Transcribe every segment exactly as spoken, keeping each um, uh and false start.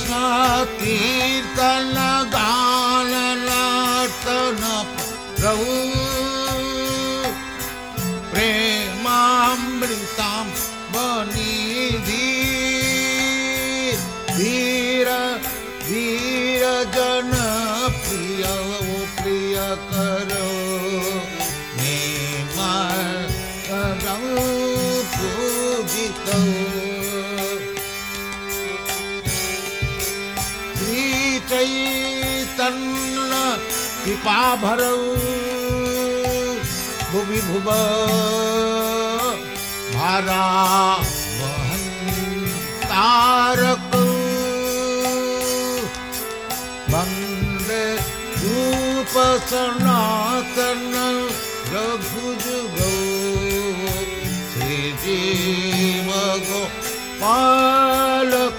कीर्तन गान नर्तन प्रभु प्रेमामृताम बनिधि धीर धीर जन प्रिय वो प्रिय करो पूजित श्री चैतन्य कृपा भरौ भुवि भुव भारा वहन तारक वंदे रूप सनातन रघुजुगौ श्री जीव गोपालक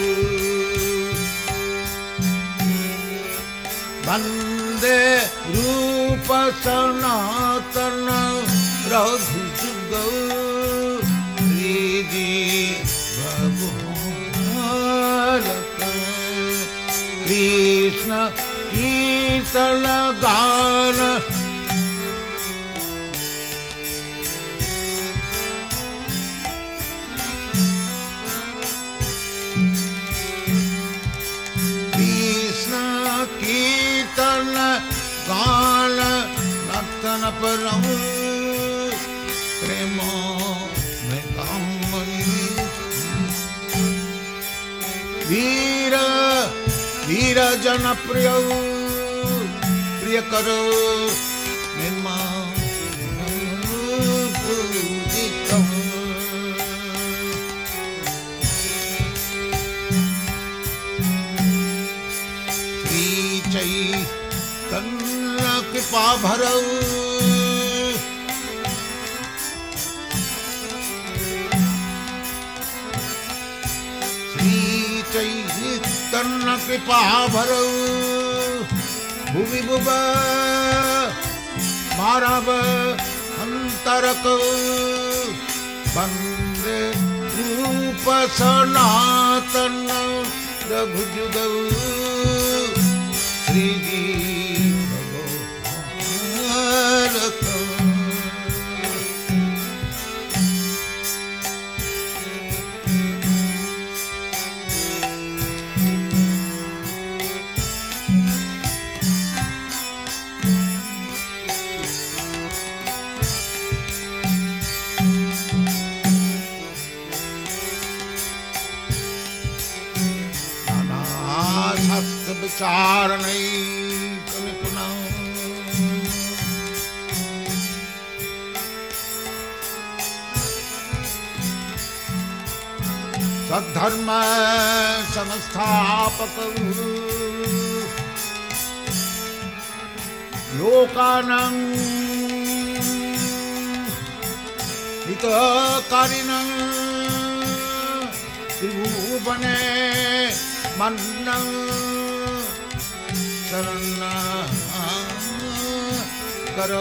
वंदे रूप सनातन रघुजुगौ श्री जीव गोपालक कृष्ण कीर्तन गान कीर्तन गान नर्तन परम प्रेम में कामनी वीर वीर जन प्रिय प्रिय करो निर्मा पूजितम चैतन्य कृपा भरौ श्री चैतन्य कृपा भरौ भुवि भुव मारव अंतरक वंदे रूप सनातन रघुजुगौ श्री जीव गोपालक विचार नहीं पुनः सद्धर्म संस्थापक लोकानां हितकारिणं त्रिभुवने मन्नं शरण करो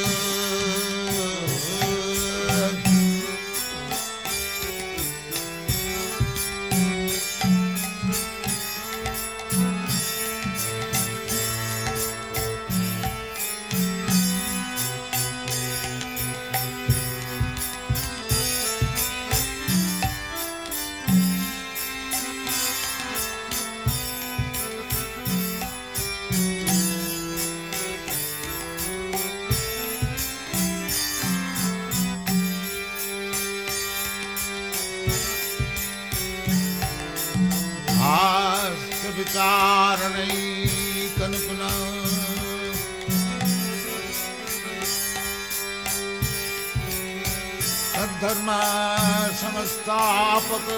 विचार नहीं कनपुना सद्धर्म संस्थापक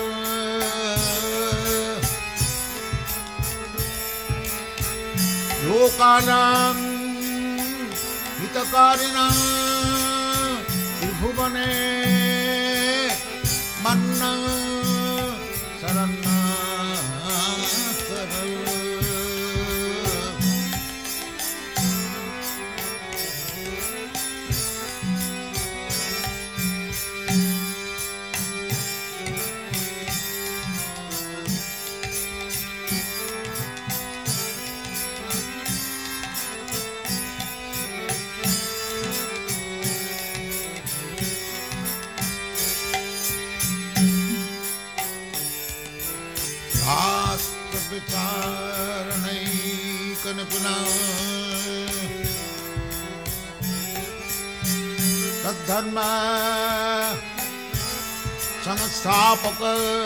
लोकानां हितकारिणां त्रिभुवने मन्नं शरण विचारणैकनिपुणः तद्धर्म संस्थापक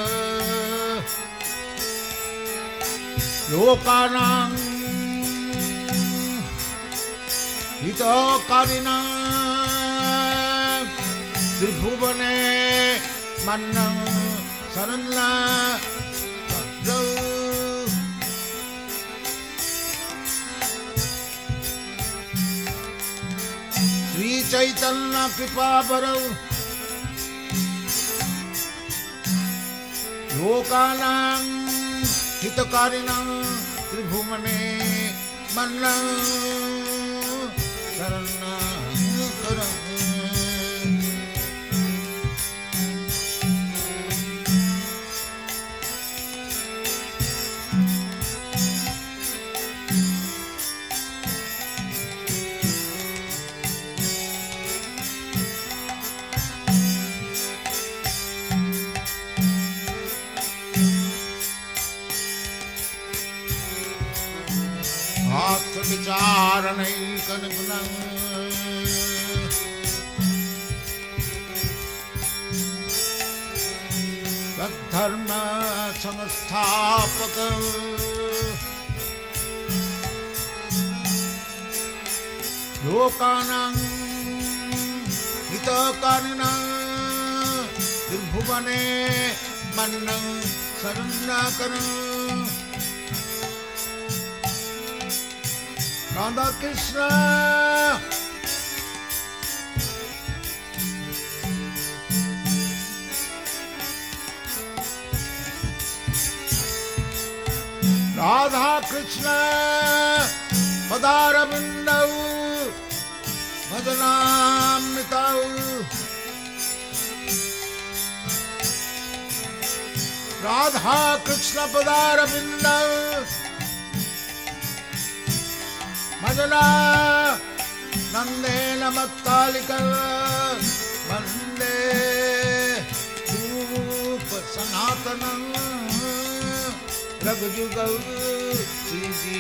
लोकानां हितकारिणः त्रिभुवने मन्नं शरणं श्री चैतन्य कृपा बरौ लोकानां हितकारिणः त्रिभुवने मन्नं शरणं विचारणैकनिपुणः तद्धर्म संस्थापक लोकानां हितकारिणः त्रिभुवने मन्नं शरणं Radha Krishna Radha Krishna Padarabindau Bhajanamritau Radha Krishna Padarabindau Madana Nandena Mattalika Vande Rupa Sanatanam Raghujugal Siji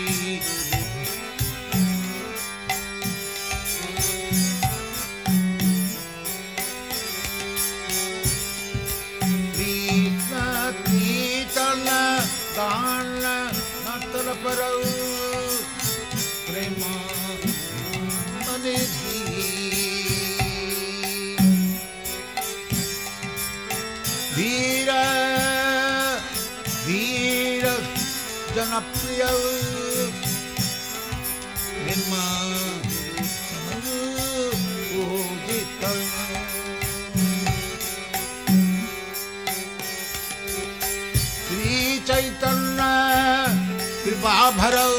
Krishna Kitana Dana Natala Parau Prema Manidhi Veera Veera Janapriya Prema Udita Sri Chaitanya Kripa Bharau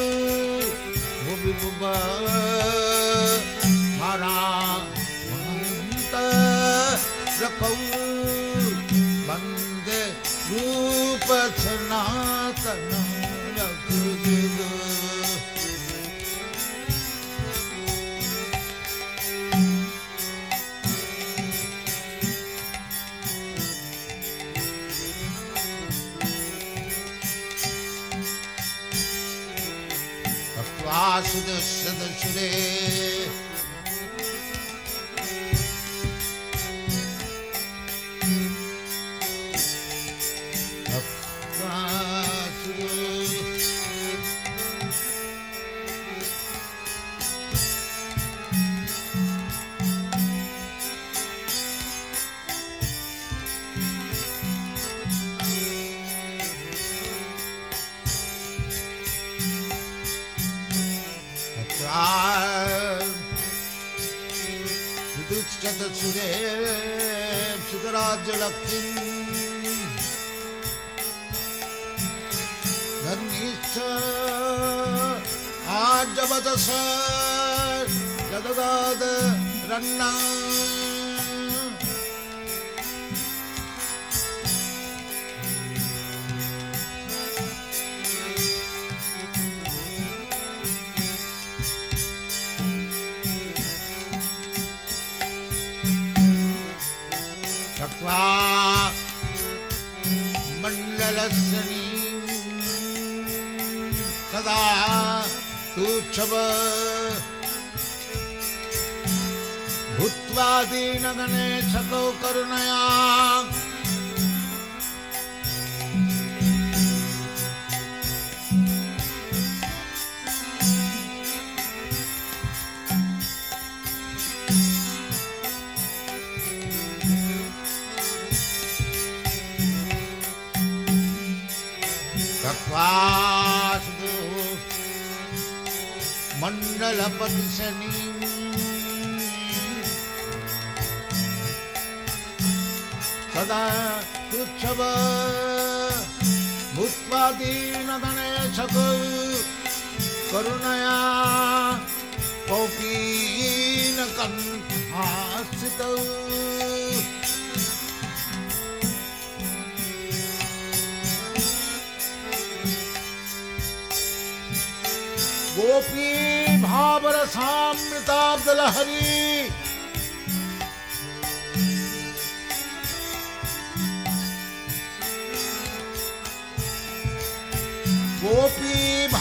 Mara Manta Rakau Bande Rupa Sanatana Rakhujuga Vasudha Sadashure Sudev Sudarajya Lakshmi Dharnischa Ajavadasa Jadagada Ranna Mandala Sani सदा तुच्छव भूत्वा दीनगणे छको करुणया मंडलपति शनि सदा तुच्छव भूत्वा दीनगणे छको करुणया कौपीन कंठास्थितौ गोपी भावरसामृताब्दलहरी गोपी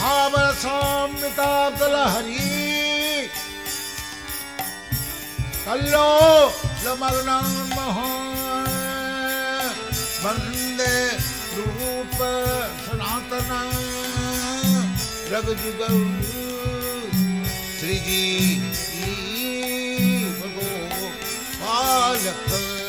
भावरसामृताब्दलहरी कल्लो लमग्नं महो वन्दे रूप सनातन रघुजुगौ श्रीजी भगो पालक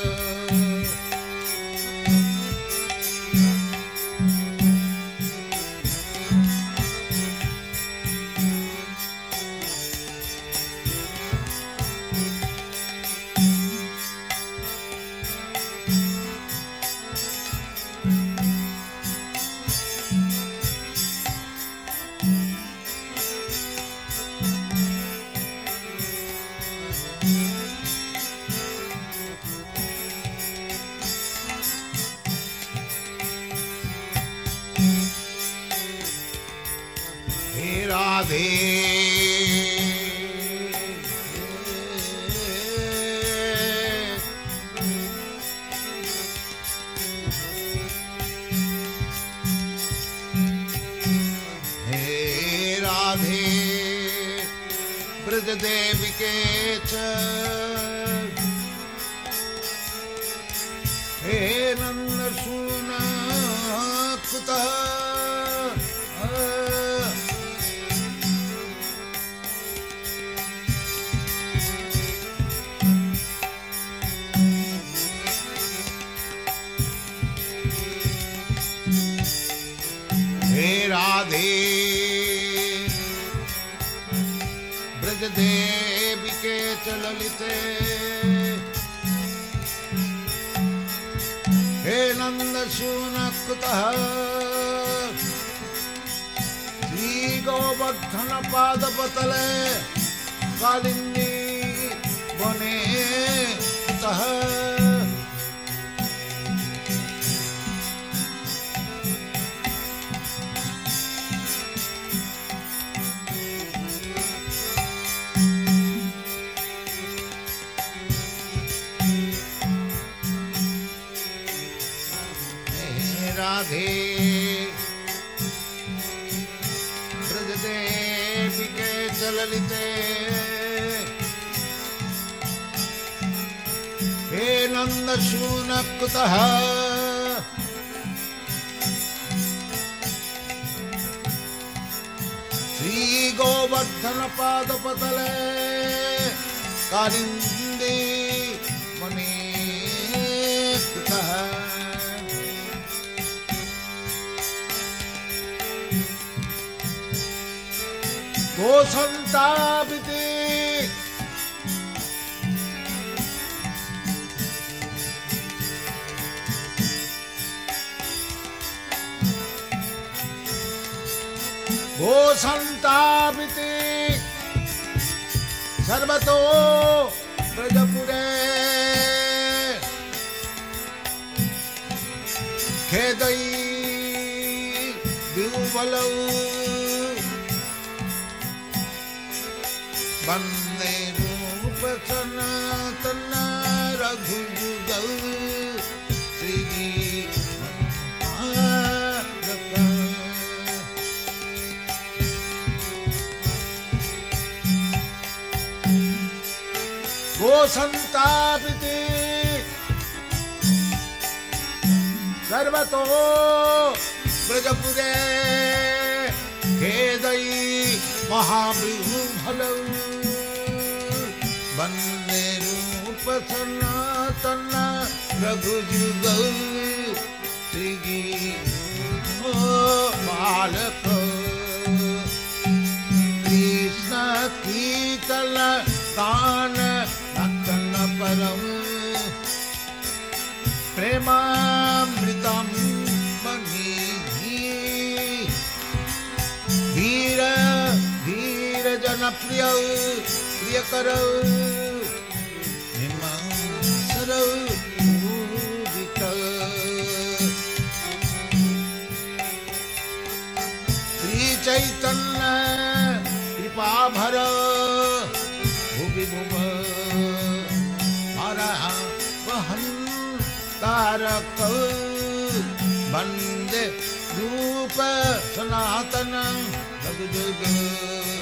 राधे हे राधे ब्रज देविके च हे नंद सूना कुतः राधे ब्रज देविके च ललिते हे नंद सूना कुतः श्री गोवर्धन पादपतले कालिंदी वने कुतः राधे ब्रज देविके च ललिते हे नंद सूना कुतः श्री गोवर्धन पादपतले कालिंदी वने कुतः गो संतापिते गो संतापिते सर्वतो ब्रजपुरे खेदई विहुबलौ वंदे रूप सनातन रघुजुगौ श्रीजी संतापिते सर्वतो ब्रजपुरे खेदई महाविभुफलौ वन्दे रूप सनातन रघुजुगौ श्री बालक कृष्ण कीर्तन गान नर्तन परम प्रेमामृतम मणिधि धीर धीर जनप्रिय प्रियकर हिमांशर पूजित श्री चैतन्य कृपाभर भुवि भुव हरः वहन् तारक वन्दे रूप सनातन रघुजुग